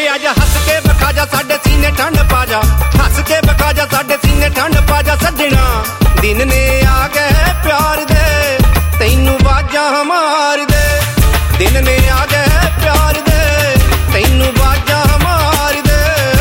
ਓਏ ਅੱਜ ਹੱਸ ਕੇ ਵਿਖਾ ਜਾ ਸਾਡੇ ਸੀਨੇ ਠੰਡ ਪਾ ਜਾ, ਹੱਸ ਕੇ ਵਿਖਾ ਜਾ ਸਾਡੇ ਸੀਨੇ ਠੰਡ ਪਾ ਜਾ ਸੱਜਣਾ। ਦਿਨ ਨੇ ਆ ਗਏ ਪਿਆਰ ਦੇ ਤੈਨੂੰ ਬਾਜਾਂ ਮਾਰਦੇ, ਦਿਨ ਨੇ ਆ ਗਏ ਪਿਆਰ ਦੇ ਤੈਨੂੰ ਬਾਜਾਂ ਮਾਰਦੇ।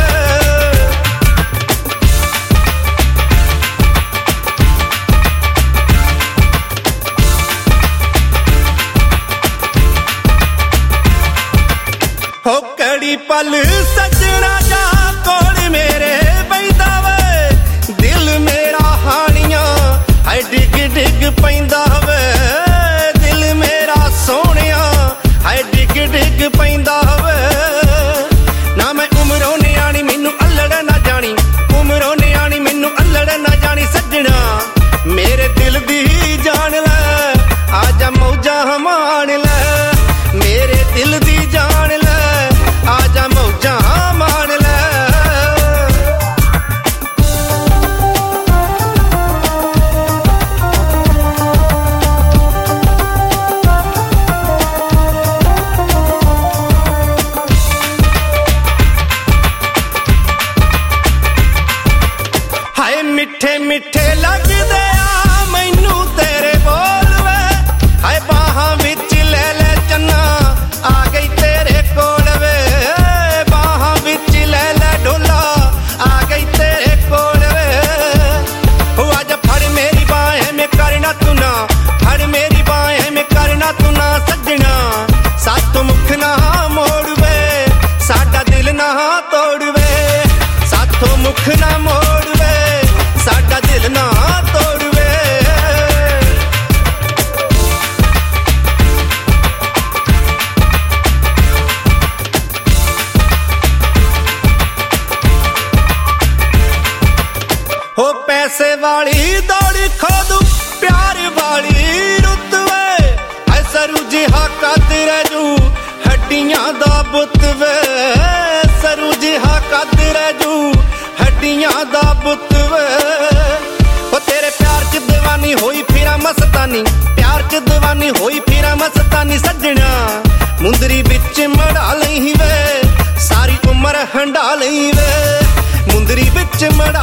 ਹੋ ਕੜੀ ਪਲ ਸੱਜਣਾ ਜਾ ਕੋਲ ਮੇਰੇ ਬੈਂਦਾ ਵੇ, ਦਿਲ ਮੇਰਾ ਹਾਣੀਆਂ ਹਾਏ ਡਿੱਗ ਡਿੱਗ ਪੈਂਦਾ ਵੇ, ਦਿਲ ਮੇਰਾ ਸੋਹਣਿਆ ਹਾਏ ਡਿੱਗ ਡਿੱਗ ਪੈਂਦਾ ਵੇ। ਨਾ ਮੈਂ ਉਮਰੋਂ ਨਿਆਣੀ ਮੈਨੂੰ ਅਲੜ ਨਾ ਜਾਣੀ, ਉਮਰੋਂ ਨਿਆਣੀ ਮੈਨੂੰ ਅਲੜ ਨਾ ਜਾਣੀ ਸੱਜਣਾ। ਮੇਰੇ ਦਿਲ ਦੀ ਜਾਣ ਲੈ ਆ ਜਾ ਮੌਜਾਂ ਮਾਣ ਲੈ, ਮੇਰੇ ਦਿਲ ਦੀ ਜਾਣ ਲੈ ਆ ਜਾ ਮੌਜਾਂ ਮਾਣ ਲੈ। ਹਾਏ ਮਿੱਠੇ ਮਿੱਠੇ ਲੱਗਦੇ ਆ ਮੈਨੂੰ ਤੇਰੇ ਬੋਲ ਵੇ, ਹਾਏ ਬਾਹਾਂ ਵਿੱਚ ਲੈ ਲੈ ਚੰਨਾ ਆ ਗਈ ਤੇਰੇ ਕੋਲ ਵੇ, ਬਾਹਾਂ ਵਿੱਚ ਲੈ ਲੈ ਢੋਲਾ ਆ ਗਈ ਤੇਰੇ ਕੋਲ ਵੇ। ਉਹ ਅੱਜ ਫੜ ਮੇਰੀ ਬਾਹ ਐਵੇਂ ਕਰਨਾ ਤੂੰ ਨਾ, ਫੜ ਮੇਰੀ ਬਾਹ ਐਵੇਂ ਕਰਨਾ ਤੂੰ ਨਾ ਸੱਜਣਾ। ਸਾਥੋਂ ਮੁੱਖ ਨਾ ਮੋੜ ਵੇ, ਸਾਡਾ ਦਿਲ ਨਾ ਤੋੜ ਵੇ, ਸਾਥੋਂ ਮੁੱਖ ਨਾ ਮੋੜ ਵੇ, ਸਾਡਾ ਦਿਲ ਨਾ ਤੋੜ ਵੇ। ਹੋ ਪੈਸੇ ਵਾਲੀ ਦੌੜ ਖੋਦੂ ਪਿਆਰ ਵਾਲੀ ਰੁੱਤ ਵੇ, ਐ ਸਰੂ ਜਿਹਾ ਕੱਦ ਰਹਿਜੂ ਹੱਡੀਆਂ ਦਾ ਬੁੱਤ ਵੇ, ਸਰੂ ਜਿਹਾ ਕੱਦ ਰਹਿਜੂ ਹੱਡੀਆਂ ਦਾ ਬੁੱਤ ਵੇ। ਉਹ ਤੇਰੇ ਪਿਆਰ ਚ ਦੀਵਾਨੀ ਹੋਈ ਫਿਰਾਂ ਮਸਤਾਨੀ, ਪਿਆਰ ਚ ਦੀਵਾਨੀ ਹੋਈ ਫਿਰਾਂ ਮਸਤਾਨੀ ਸੱਜਣਾ। ਮੁੰਦਰੀ ਵਿੱਚ ਮੜਾ ਲਈ ਵੇ ਸਾਰੀ ਉਮਰ ਹੰਡਾ ਲਈ ਵੇ, ਮੁੰਦਰੀ ਵਿੱਚ ਮੜਾ